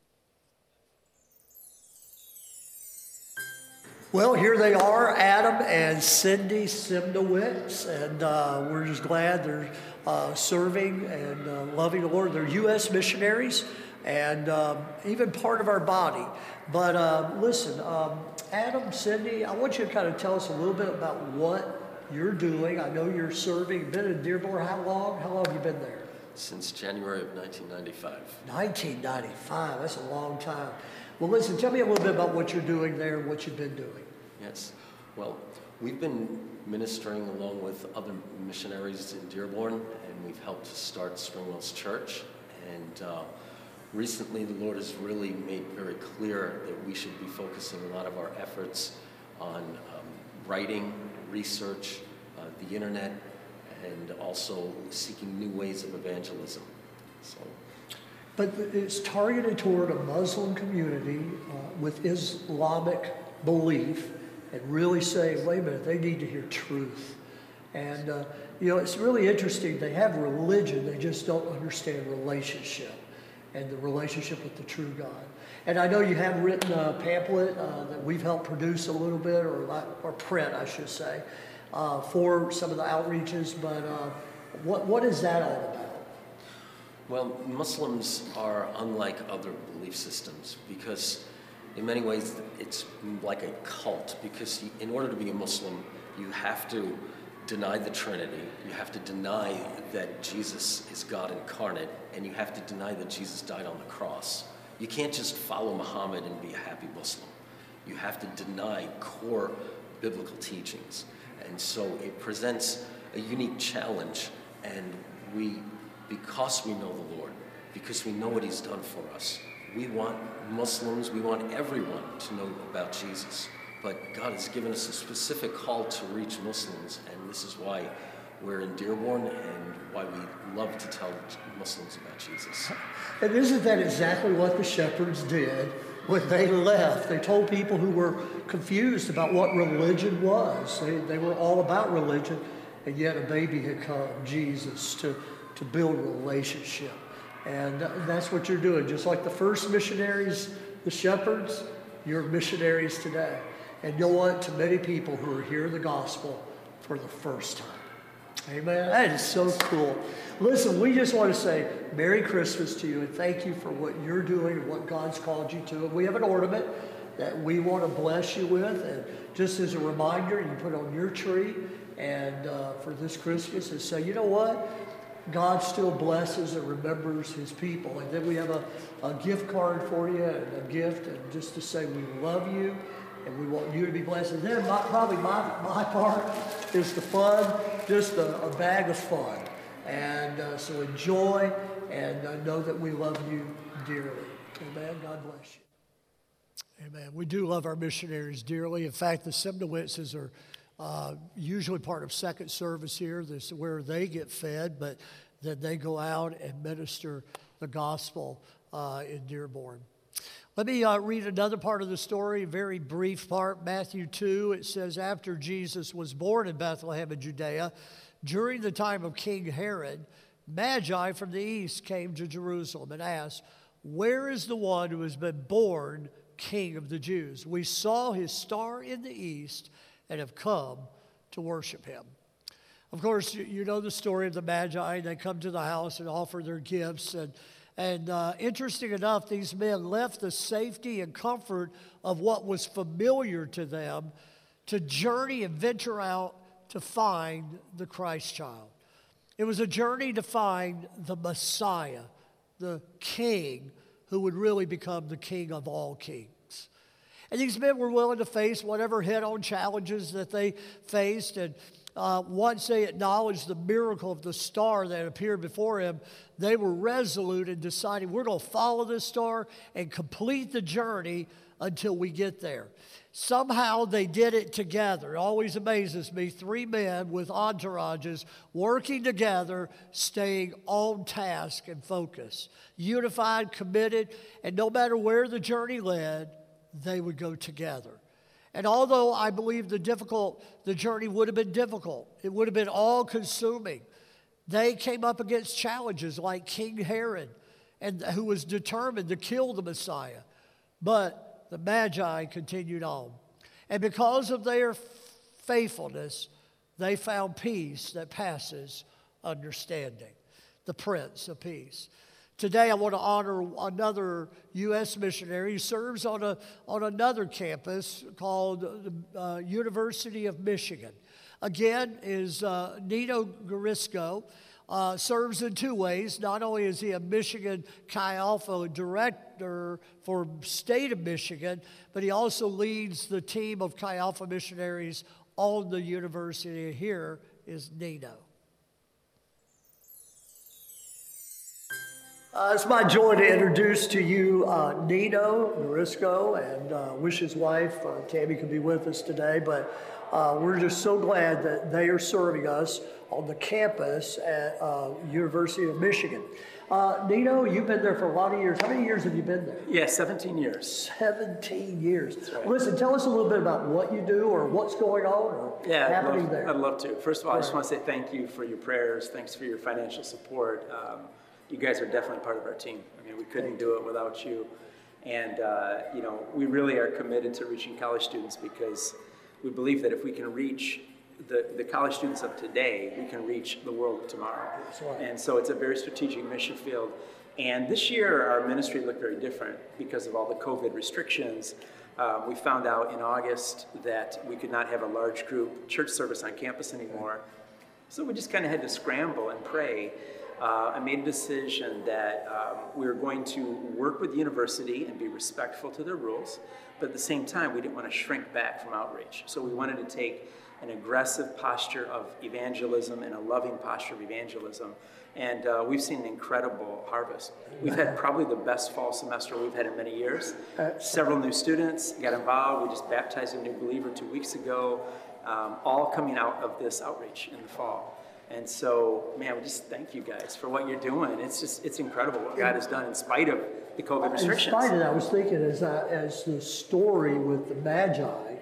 Well, here they are, Adam and Cindy Simnowitz, and uh, we're just glad they're uh, serving and uh, loving the Lord. They're U S missionaries and um, even part of our body. But uh, listen, um, Adam, Cindy, I want you to kind of tell us a little bit about what you're doing. I know you're serving. You've been in Dearborn how long? How long have you been there? Since January of nineteen ninety-five. nineteen ninety-five, that's a long time. Well, listen, tell me a little bit about what you're doing there and what you've been doing. Yes. Well, we've been ministering along with other missionaries in Dearborn, and we've helped to start Springwell's Church. And uh, recently, the Lord has really made very clear that we should be focusing a lot of our efforts on um, writing, research, uh, the internet, and also seeking new ways of evangelism. So. But it's targeted toward a Muslim community uh, with Islamic belief, and really saying, wait a minute, they need to hear truth. And, uh, you know, it's really interesting. They have religion, they just don't understand relationship and the relationship with the true God. And I know you have written a pamphlet uh, that we've helped produce a little bit, or, or print, I should say, uh, for some of the outreaches, but uh, what, what is that all about? Well, Muslims are unlike other belief systems because in many ways it's like a cult, because you, in order to be a Muslim, you have to deny the Trinity, you have to deny that Jesus is God incarnate, and you have to deny that Jesus died on the cross. You can't just follow Muhammad and be a happy Muslim. You have to deny core biblical teachings. And so it presents a unique challenge, and we, because we know the Lord, because we know what he's done for us, we want Muslims, we want everyone to know about Jesus. But God has given us a specific call to reach Muslims, and this is why we're in Dearborn and why we love to tell Muslims about Jesus. And isn't that exactly what the shepherds did when they left? They told people who were confused about what religion was. They, they were all about religion, and yet a baby had come, Jesus, to, to build relationship. And that's what you're doing. Just like the first missionaries, the shepherds, you're missionaries today. And you'll want to many people who are hearing the gospel for the first time. Amen. That is so cool. Listen, we just want to say Merry Christmas to you and thank you for what you're doing and what God's called you to. And we have an ornament that we want to bless you with. And just as a reminder, you put on your tree and uh, for this Christmas and say, you know what? God still blesses and remembers his people. And then we have a, a gift card for you and a gift, and just to say we love you and we want you to be blessed. And then my, probably my, my part is the fun, just a, a bag of fun. And uh, so enjoy and uh, know that we love you dearly. Amen. God bless you. Amen. We do love our missionaries dearly. In fact, the Simnowitzes are Uh, usually part of second service here. This is where they get fed, but then they go out and minister the gospel uh, in Dearborn. Let me uh, read another part of the story, a very brief part. Matthew two, it says, after Jesus was born in Bethlehem in Judea, during the time of King Herod, Magi from the east came to Jerusalem and asked, where is the one who has been born King of the Jews? We saw his star in the east and have come to worship him. Of course, you, you know the story of the Magi. They come to the house and offer their gifts. And, and uh, interesting enough, these men left the safety and comfort of what was familiar to them to journey and venture out to find the Christ child. It was a journey to find the Messiah, the King, who would really become the King of all kings. And these men were willing to face whatever head-on challenges that they faced. And uh, once they acknowledged the miracle of the star that appeared before him, they were resolute in deciding, we're going to follow this star and complete the journey until we get there. Somehow they did it together. It always amazes me. Three men with entourages working together, staying on task and focused, unified, committed, and no matter where the journey led, they would go together. And although I believe the difficult, the journey would have been difficult, it would have been all-consuming, they came up against challenges like King Herod, and who was determined to kill the Messiah. But the Magi continued on. And because of their faithfulness, they found peace that passes understanding, the Prince of Peace. Today, I want to honor another U S missionary who serves on, a, on another campus called the uh, University of Michigan. Again, is uh, Nino Garisco. Uh, serves in two ways. Not only is he a Michigan Chi Alpha director for state of Michigan, but he also leads the team of Chi Alpha missionaries on the university. Here is Nino. Uh, it's my joy to introduce to you uh, Nino Garisco, and uh, wish his wife, uh, Tammy, could be with us today, but uh, we're just so glad that they are serving us on the campus at uh, University of Michigan. Uh, Nino, you've been there for a lot of years. How many years have you been there? Yeah, seventeen years. seventeen years. Right. Listen, tell us a little bit about what you do or what's going on or yeah, happening I'd love, there. I'd love to. First of all, right. I just want to say thank you for your prayers. Thanks for your financial support. Um, you guys are definitely part of our team. I mean, we couldn't do it without you. And, uh, you know, we really are committed to reaching college students because we believe that if we can reach the, the college students of today, we can reach the world of tomorrow. That's right. And so it's a very strategic mission field. And this year, our ministry looked very different because of all the COVID restrictions. Um, we found out in August that we could not have a large group church service on campus anymore. So we just kind of had to scramble and pray. Uh, I made a decision that um, we were going to work with the university and be respectful to their rules, but at the same time, we didn't want to shrink back from outreach. So we wanted to take an aggressive posture of evangelism and a loving posture of evangelism. And uh, we've seen an incredible harvest. We've had probably the best fall semester we've had in many years. Several new students got involved. We just baptized a new believer two weeks ago, um, all coming out of this outreach in the fall. And so, man, we just thank you guys for what you're doing. It's just, it's incredible what God has done in spite of the COVID restrictions. In spite of that, I was thinking as, uh, as the story with the Magi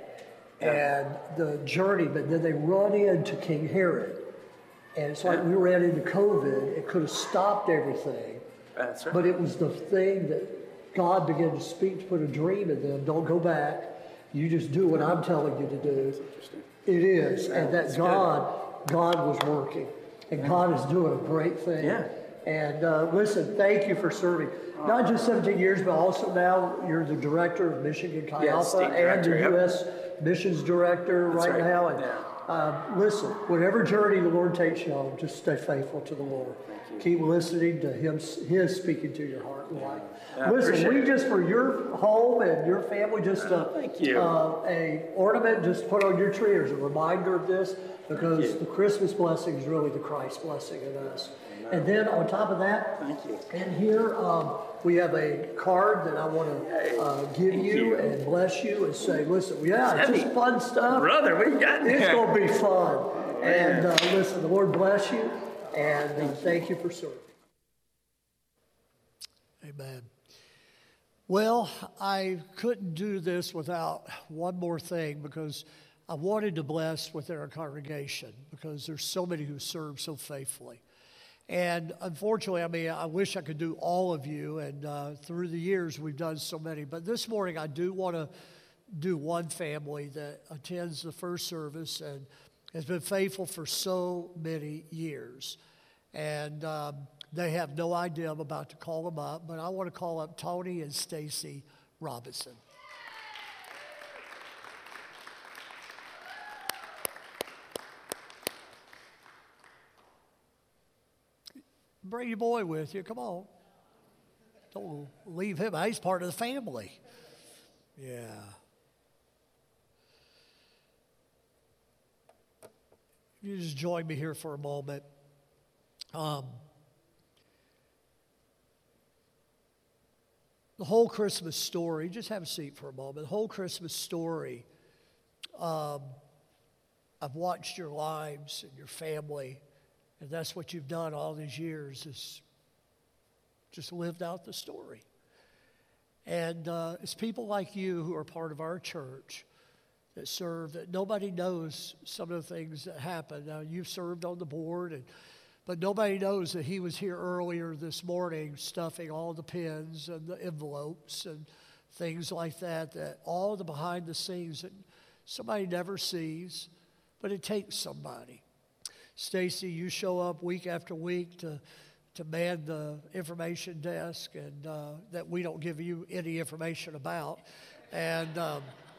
Yeah. and the journey, but then they run into King Herod. And it's like Yeah. we ran into COVID. It could have stopped everything. That's right. But it was the thing that God began to speak, to put a dream in them. Don't go back. You just do what I'm telling you to do. It is. And that That's God, God was working. And God is doing a great thing. Yeah. And uh, listen, thank you for serving. Not just seventeen years, but also now you're the director of Michigan Chi Yeah, Alpha state and director, the yep. U S missions director That's right, right. now. And Yeah. uh, listen, whatever journey the Lord takes you on, just stay faithful to the Lord. Keep listening to Him, His speaking to your heart and life. Yeah, I listen, appreciate we it. just for your home and your family, just uh, Thank you. Uh, a ornament just put on your tree as a reminder of this, because you. the Christmas blessing is really the Christ blessing in us. And then on top of that, Thank you. and here um, we have a card that I want to uh, give Thank you, you. and bless you and say, listen, yeah, it's heavy. just fun stuff. Brother, what you got in It's there? going to be fun. Oh, and uh, listen, the Lord bless you, and uh, thank you for serving. Amen. Well, I couldn't do this without one more thing, because I wanted to bless within our congregation, because there's so many who serve so faithfully. And unfortunately, I mean, I wish I could do all of you, and uh, through the years, we've done so many. But this morning, I do want to do one family that attends the first service and has been faithful for so many years. And um, they have no idea I'm about to call them up, but I want to call up Tony and Stacy Robinson. Bring your boy with you. Come on. Don't leave him. He's part of the family. Yeah. You just join me here for a moment. Um, the whole Christmas story, just have a seat for a moment, the whole Christmas story, um, I've watched your lives and your family, and that's what you've done all these years is just lived out the story. And uh, it's people like you who are part of our church that serve, that nobody knows some of the things that happen. Now, you've served on the board, and but nobody knows that he was here earlier this morning stuffing all the pens and the envelopes and things like that, that all the behind the scenes that somebody never sees, but it takes somebody. Stacy, you show up week after week to, to man the information desk, and uh, that we don't give you any information about. And, um,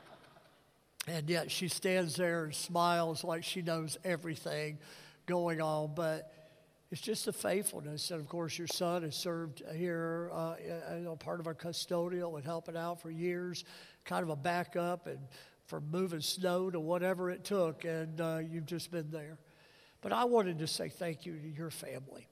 and yet she stands there and smiles like she knows everything going on, but it's just the faithfulness. And of course, your son has served here, uh, you know, part of our custodial and helping out for years, kind of a backup, and from moving snow to whatever it took, and uh, you've just been there. But I wanted to say thank you to your family.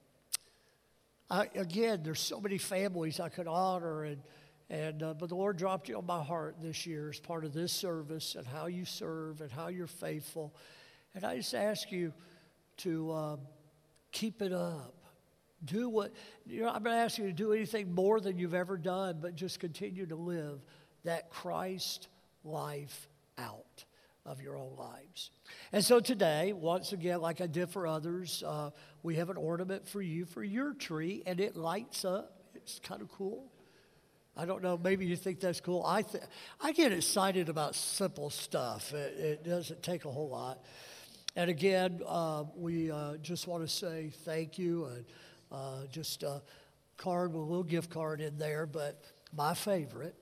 I, again, there's so many families I could honor, and and uh, but the Lord dropped you on my heart this year as part of this service and how you serve and how you're faithful. And I just ask you to um, keep it up. Do what, you know, I'm not asking you to do anything more than you've ever done, but just continue to live that Christ life out of your own lives. And so today, once again, like I did for others, uh, we have an ornament for you for your tree, and it lights up. It's kind of cool. I don't know, maybe you think that's cool. I th- I get excited about simple stuff. It, it doesn't take a whole lot. And again, uh, we uh, just want to say thank you, and uh, just a card with a little gift card in there, but my favorite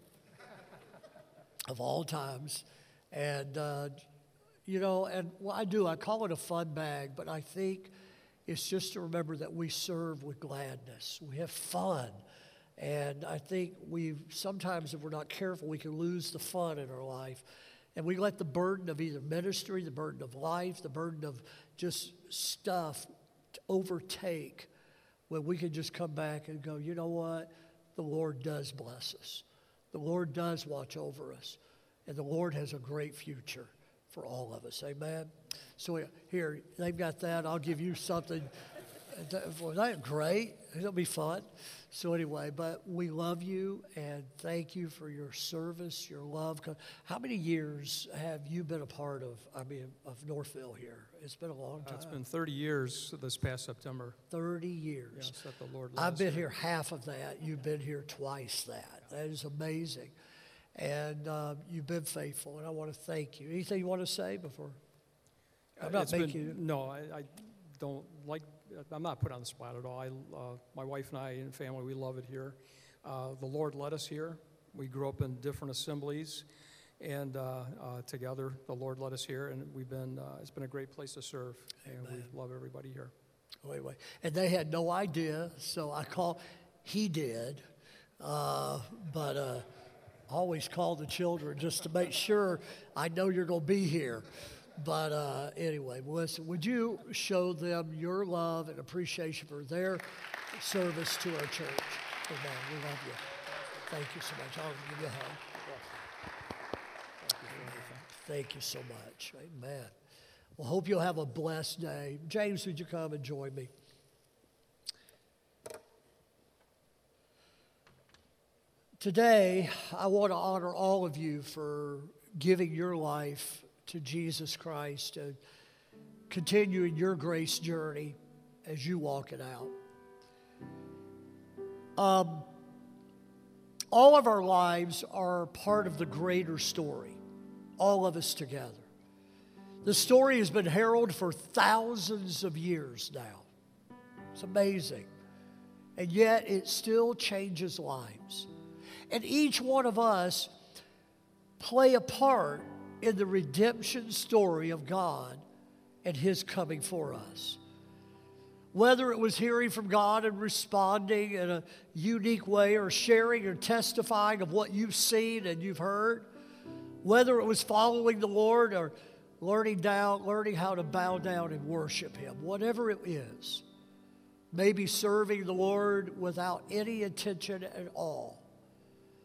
of all times. And, uh, you know, and well, I do, I call it a fun bag, but I think it's just to remember that we serve with gladness. We have fun. And I think we sometimes, if we're not careful, we can lose the fun in our life. And we let the burden of either ministry, the burden of life, the burden of just stuff overtake when we can just come back and go, you know what? The Lord does bless us. The Lord does watch over us. And the Lord has a great future for all of us. Amen? So here, they've got that. I'll give you something. Well, that great. It'll be fun. So anyway, but we love you and thank you for your service, your love. How many years have you been a part of, I mean, of Northville here? It's been a long time. Uh, it's been thirty years this past September. thirty years. Yes, that the Lord let I've us been here. here half of that. You've been here twice that. That is amazing. And uh, you've been faithful, and I want to thank you. Anything you want to say before? I'm Uh, not it's making you. been, no, I, I don't like, I'm not put on the spot at all. I, uh, my wife and I and family, we love it here. Uh, the Lord led us here. We grew up in different assemblies, and uh, uh, together the Lord led us here, and we've been, uh, it's been a great place to serve, and we love everybody here. Wait, wait. And they had no idea, so I call, he did, uh, but uh, always call the children just to make sure I know you're going to be here. But uh, anyway, Melissa, would you show them your love and appreciation for their service to our church? Amen. We love you. Thank you so much. I'll give you a hug. Thank you so much. Amen. Well, hope you'll have a blessed day. James, would you come and join me? Today, I want to honor all of you for giving your life to Jesus Christ and continuing your grace journey as you walk it out. Um, all of our lives are part of the greater story, all of us together. The story has been heralded for thousands of years now. It's amazing. And yet it still changes lives. And each one of us play a part in the redemption story of God and His coming for us. Whether it was hearing from God and responding in a unique way, or sharing or testifying of what you've seen and you've heard, whether it was following the Lord or learning down, learning how to bow down and worship Him, whatever it is, maybe serving the Lord without any intention at all.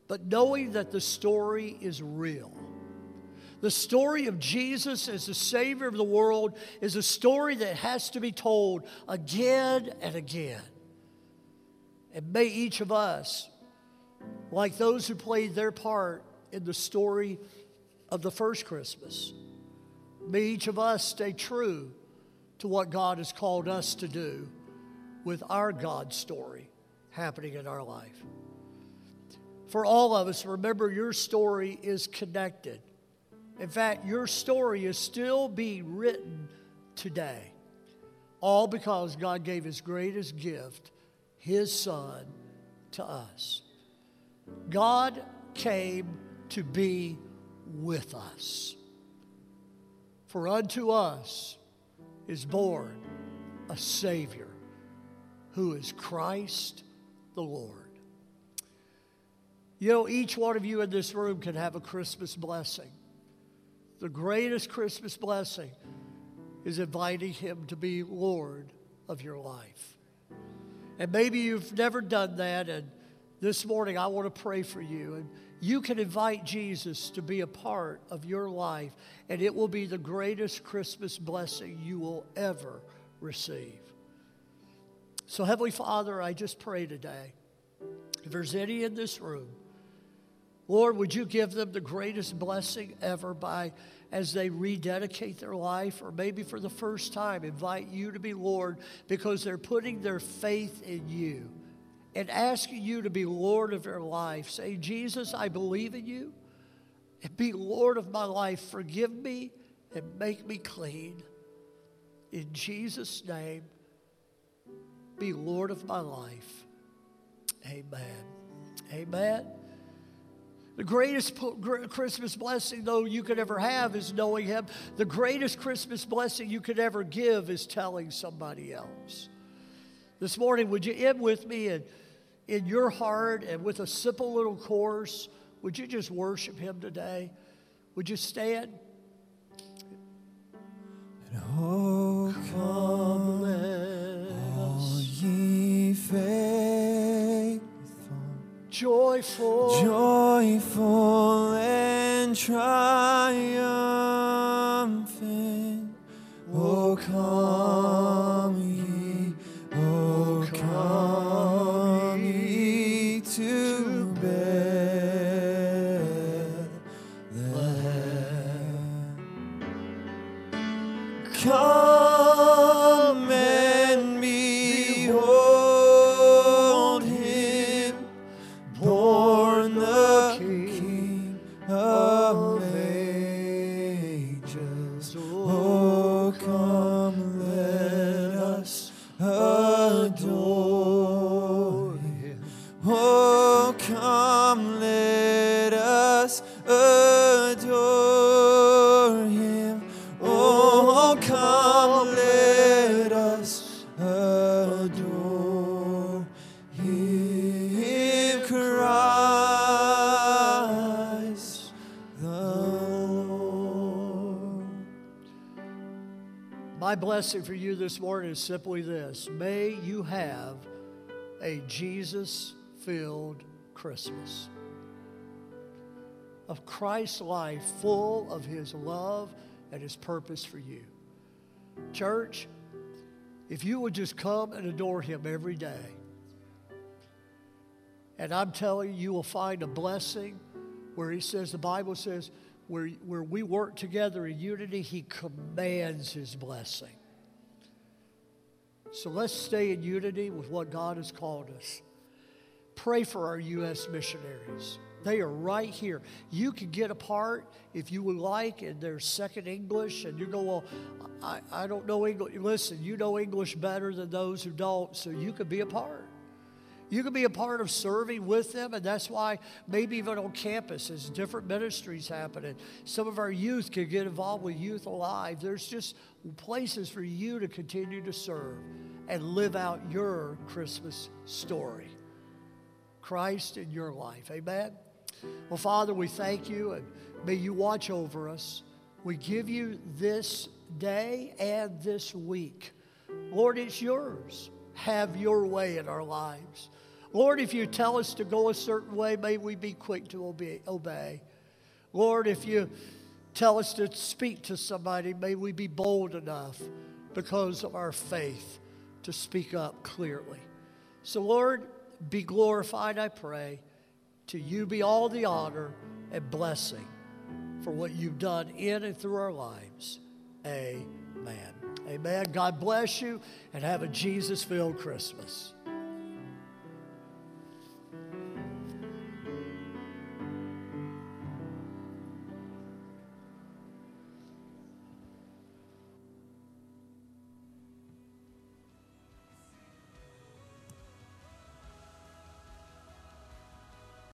but knowing that the story is real. The story of Jesus as the Savior of the world is a story that has to be told again and again. And may each of us, like those who played their part in the story of the first Christmas, may each of us stay true to what God has called us to do with our God story happening in our life. For all of us, remember, your story is connected. In fact, your story is still being written today, all because God gave His greatest gift, His Son, to us. God came to be with us. For unto us is born a Savior, who is Christ the Lord. You know, each one of you in this room can have a Christmas blessing. The greatest Christmas blessing is inviting Him to be Lord of your life. And maybe you've never done that, and this morning I want to pray for you. And you can invite Jesus to be a part of your life, and it will be the greatest Christmas blessing you will ever receive. So, Heavenly Father, I just pray today, if there's any in this room, Lord, would you give them the greatest blessing ever by, as they rededicate their life, or maybe for the first time, invite you to be Lord because they're putting their faith in you and asking you to be Lord of their life. Say, Jesus, I believe in you, and be Lord of my life. Forgive me and make me clean. In Jesus' name, be Lord of my life. Amen. Amen. The greatest Christmas blessing, though, you could ever have is knowing Him. The greatest Christmas blessing you could ever give is telling somebody else. This morning, would you end with me and in your heart and with a simple little chorus, would you just worship Him today? Would you stand? And oh, come, let all ye faithful, joyful, joyful and triumphant, oh, come ye, oh, come ye to Bethlehem. Come and behold Him, born the King of ages. Oh, come, let us adore Him. Oh, come, let us adore Him. Oh, come, let us adore Him, Christ the Lord. My blessing for you this morning is simply this. May you have a Jesus-filled Christmas. A Christ's life full of His love and His purpose for you. Church, if you would just come and adore Him every day, and I'm telling you, you will find a blessing where He says, the Bible says, where, where we work together in unity, He commands His blessing. So let's stay in unity with what God has called us. Pray for our U S missionaries. They are right here. You can get a part if you would like in their second English, and you go, well, I, I don't know English. Listen, you know English better than those who don't, so you can be a part. You can be a part of serving with them, and that's why maybe even on campus there's different ministries happening. Some of our youth can get involved with Youth Alive. There's just places for you to continue to serve and live out your Christmas story. Christ in your life. Amen? Well, Father, we thank you, and may you watch over us. We give you this day and this week. Lord, it's yours. Have your way in our lives. Lord, if you tell us to go a certain way, may we be quick to obey. obey. Lord, if you tell us to speak to somebody, may we be bold enough because of our faith to speak up clearly. So, Lord, be glorified, I pray. To you be all the honor and blessing for what you've done in and through our lives. Amen. Amen. God bless you and have a Jesus-filled Christmas.